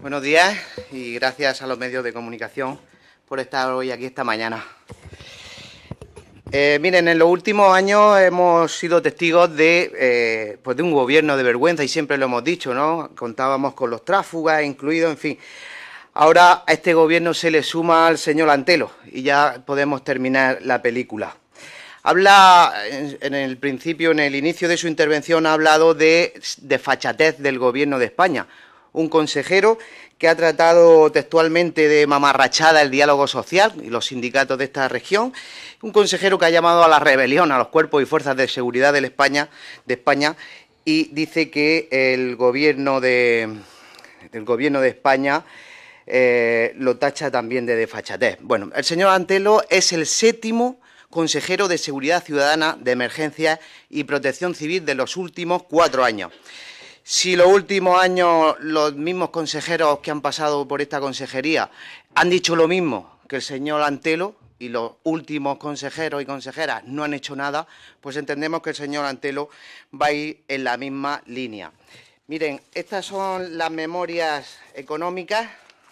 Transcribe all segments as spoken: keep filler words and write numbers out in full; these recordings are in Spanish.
Buenos días y gracias a los medios de comunicación por estar hoy aquí esta mañana. Eh, miren, en los últimos años hemos sido testigos de, eh, pues de un gobierno de vergüenza y siempre lo hemos dicho, ¿no? Contábamos con los tráfugas incluidos, en fin. Ahora a este gobierno se le suma al señor Antelo y ya podemos terminar la película. Habla, en, en el principio, en el inicio de su intervención, ha hablado de desfachatez del gobierno de España. Un consejero que ha tratado textualmente de mamarrachada el diálogo social y los sindicatos de esta región, un consejero que ha llamado a la rebelión a los cuerpos y fuerzas de seguridad de España, de España y dice que el gobierno de, el gobierno de España eh, lo tacha también de desfachatez. Bueno, el señor Antelo es el séptimo consejero de Seguridad Ciudadana, de Emergencias y Protección Civil de los últimos cuatro años. Si los últimos años los mismos consejeros que han pasado por esta consejería han dicho lo mismo que el señor Antelo y los últimos consejeros y consejeras no han hecho nada, pues entendemos que el señor Antelo va a ir en la misma línea. Miren, estas son las memorias económicas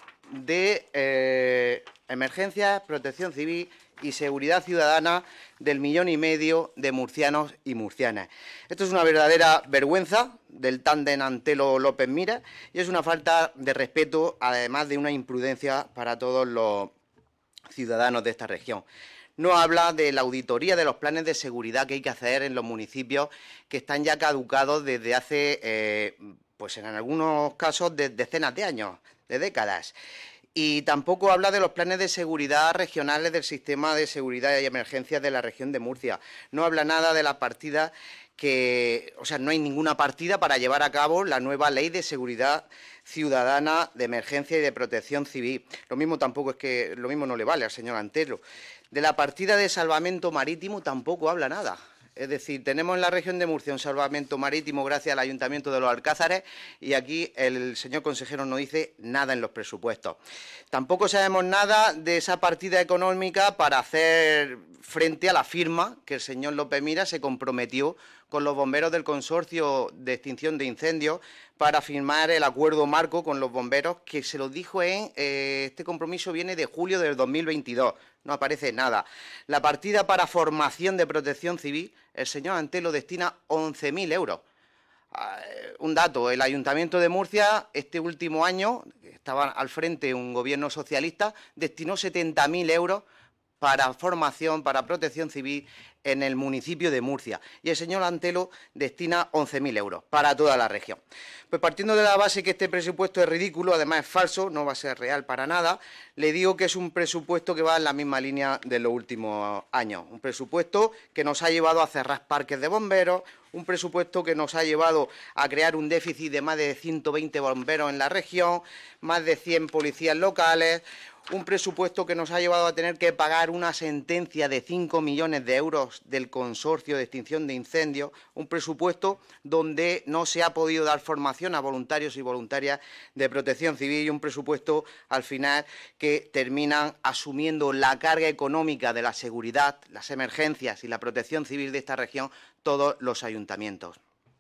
de eh, Emergencias, Protección Civil y Seguridad Ciudadana del millón y medio de murcianos y murcianas. Esto es una verdadera vergüenza del tándem Antelo-López Miras y es una falta de respeto, además de una imprudencia para todos los ciudadanos de esta región. No habla de la auditoría de los planes de seguridad que hay que hacer en los municipios que están ya caducados desde hace, eh, pues en algunos casos, de decenas de años, de décadas. Y tampoco habla de los planes de seguridad regionales del sistema de seguridad y emergencias de la región de Murcia. No habla nada de la partida que, o sea, no hay ninguna partida para llevar a cabo la nueva ley de seguridad ciudadana, de emergencia y de protección civil. Lo mismo tampoco es que, lo mismo no le vale al señor Antelo. De la partida de salvamento marítimo tampoco habla nada. Es decir, tenemos en la región de Murcia un salvamento marítimo gracias al Ayuntamiento de Los Alcázares y aquí el señor consejero no dice nada en los presupuestos. Tampoco sabemos nada de esa partida económica para hacer frente a la firma que el señor López Miras se comprometió con los bomberos del Consorcio de Extinción de Incendios para firmar el acuerdo marco con los bomberos, que se lo dijo en, eh, este compromiso viene de julio del dos mil veintidós, no aparece nada. La partida para formación de protección civil, el señor Antelo destina once mil euros. Uh, un dato, el Ayuntamiento de Murcia este último año, estaba al frente un gobierno socialista, destinó setenta mil euros para formación, para protección civil en el municipio de Murcia. Y el señor Antelo destina once mil euros para toda la región. Pues partiendo de la base que este presupuesto es ridículo, además es falso, no va a ser real para nada, le digo que es un presupuesto que va en la misma línea de los últimos años. Un presupuesto que nos ha llevado a cerrar parques de bomberos, un presupuesto que nos ha llevado a crear un déficit de más de ciento veinte bomberos en la región, más de cien policías locales, un presupuesto que nos ha llevado a tener que pagar una sentencia de cinco millones de euros del Consorcio de Extinción de Incendios, un presupuesto donde no se ha podido dar formación a voluntarios y voluntarias de protección civil y un presupuesto, al final, que terminan asumiendo la carga económica de la seguridad, las emergencias y la protección civil de esta región todos los ayuntamientos.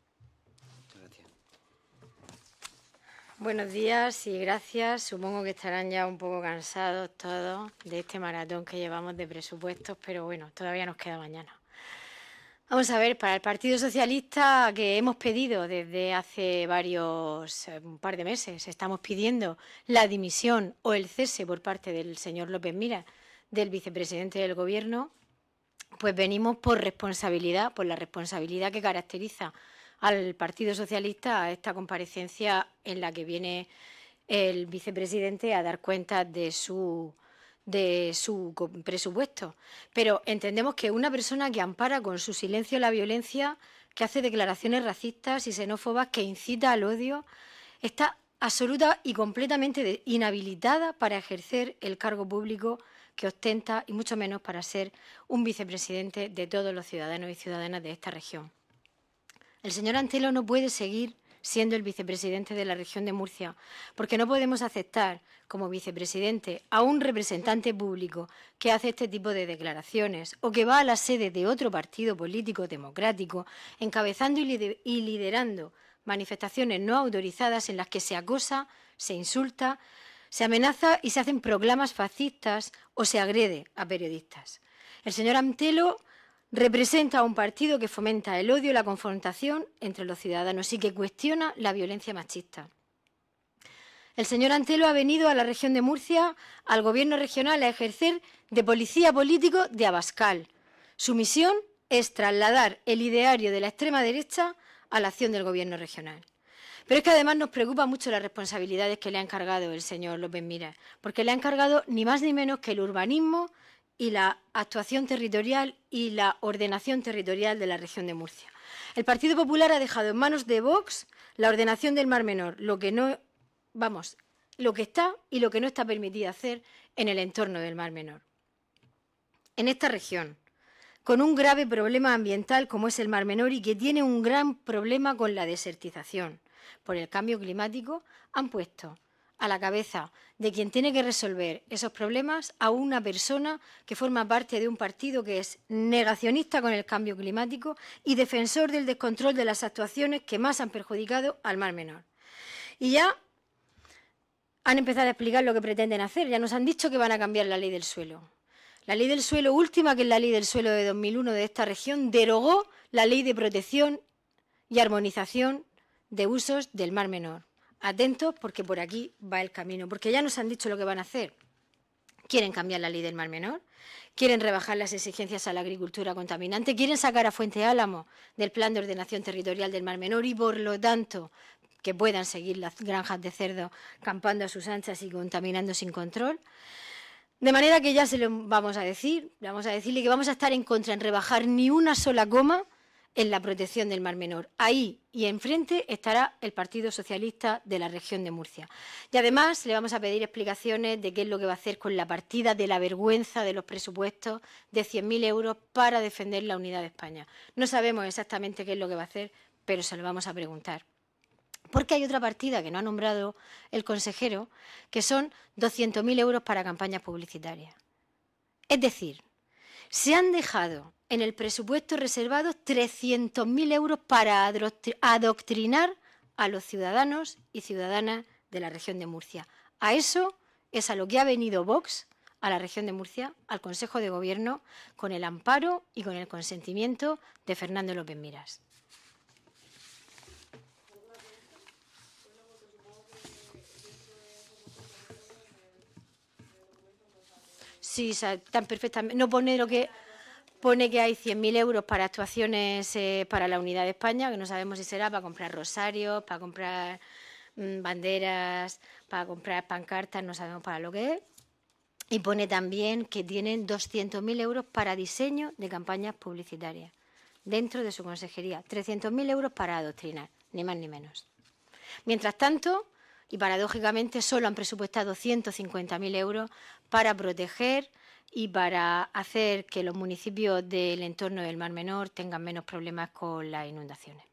Buenos días y gracias. Supongo que estarán ya un poco cansados todos de este maratón que llevamos de presupuestos, pero bueno, todavía nos queda mañana. Vamos a ver, para el Partido Socialista, que hemos pedido desde hace varios, un par de meses, estamos pidiendo la dimisión o el cese por parte del señor López Miras, del vicepresidente del Gobierno, pues venimos por responsabilidad, por la responsabilidad que caracteriza al Partido Socialista a esta comparecencia en la que viene el vicepresidente a dar cuenta de su, de su presupuesto. Pero entendemos que una persona que ampara con su silencio la violencia, que hace declaraciones racistas y xenófobas, que incita al odio, está absoluta y completamente inhabilitada para ejercer el cargo público que ostenta y mucho menos para ser un vicepresidente de todos los ciudadanos y ciudadanas de esta región. El señor Antelo no puede seguir siendo el vicepresidente de la región de Murcia, porque no podemos aceptar como vicepresidente a un representante público que hace este tipo de declaraciones o que va a la sede de otro partido político democrático, encabezando y liderando manifestaciones no autorizadas en las que se acosa, se insulta, se amenaza y se hacen proclamas fascistas o se agrede a periodistas. El señor Antelo representa a un partido que fomenta el odio y la confrontación entre los ciudadanos y que cuestiona la violencia machista. El señor Antelo ha venido a la región de Murcia, al gobierno regional, a ejercer de policía político de Abascal. Su misión es trasladar el ideario de la extrema derecha a la acción del gobierno regional. Pero es que además nos preocupa mucho las responsabilidades que le ha encargado el señor López Miras, porque le ha encargado ni más ni menos que el urbanismo y la actuación territorial y la ordenación territorial de la región de Murcia. El Partido Popular ha dejado en manos de Vox la ordenación del Mar Menor, lo que no, vamos, lo que está y lo que no está permitido hacer en el entorno del Mar Menor. En esta región, con un grave problema ambiental como es el Mar Menor y que tiene un gran problema con la desertización por el cambio climático, han puesto a la cabeza de quien tiene que resolver esos problemas a una persona que forma parte de un partido que es negacionista con el cambio climático y defensor del descontrol de las actuaciones que más han perjudicado al Mar Menor. Y ya han empezado a explicar lo que pretenden hacer. Ya nos han dicho que van a cambiar la ley del suelo. La ley del suelo última, que es la ley del suelo de dos mil uno de esta región, derogó la ley de protección y armonización de usos del Mar Menor. Atentos, porque por aquí va el camino, porque ya nos han dicho lo que van a hacer. Quieren cambiar la ley del Mar Menor, quieren rebajar las exigencias a la agricultura contaminante, quieren sacar a Fuente Álamo del Plan de Ordenación Territorial del Mar Menor y, por lo tanto, que puedan seguir las granjas de cerdo campando a sus anchas y contaminando sin control. De manera que ya se lo vamos a decir, vamos a decirle que vamos a estar en contra en rebajar ni una sola coma en la protección del Mar Menor. Ahí y enfrente estará el Partido Socialista de la región de Murcia. Y además le vamos a pedir explicaciones de qué es lo que va a hacer con la partida de la vergüenza de los presupuestos de cien mil euros para defender la unidad de España. No sabemos exactamente qué es lo que va a hacer, pero se lo vamos a preguntar. Porque hay otra partida que no ha nombrado el consejero, que son doscientos mil euros para campañas publicitarias. Es decir, se han dejado en el presupuesto reservado trescientos mil euros para adoctrinar a los ciudadanos y ciudadanas de la región de Murcia. A eso es a lo que ha venido Vox a la región de Murcia, al Consejo de Gobierno, con el amparo y con el consentimiento de Fernando López Miras. Sí, están perfectamente. No pone lo que pone que hay cien mil euros para actuaciones eh, para la unidad de España, que no sabemos si será para comprar rosarios, para comprar mmm, banderas, para comprar pancartas, no sabemos para lo que es. Y pone también que tienen doscientos mil euros para diseño de campañas publicitarias dentro de su consejería. trescientos mil euros para adoctrinar, ni más ni menos. Mientras tanto, y paradójicamente solo han presupuestado ciento cincuenta mil euros para proteger y para hacer que los municipios del entorno del Mar Menor tengan menos problemas con las inundaciones.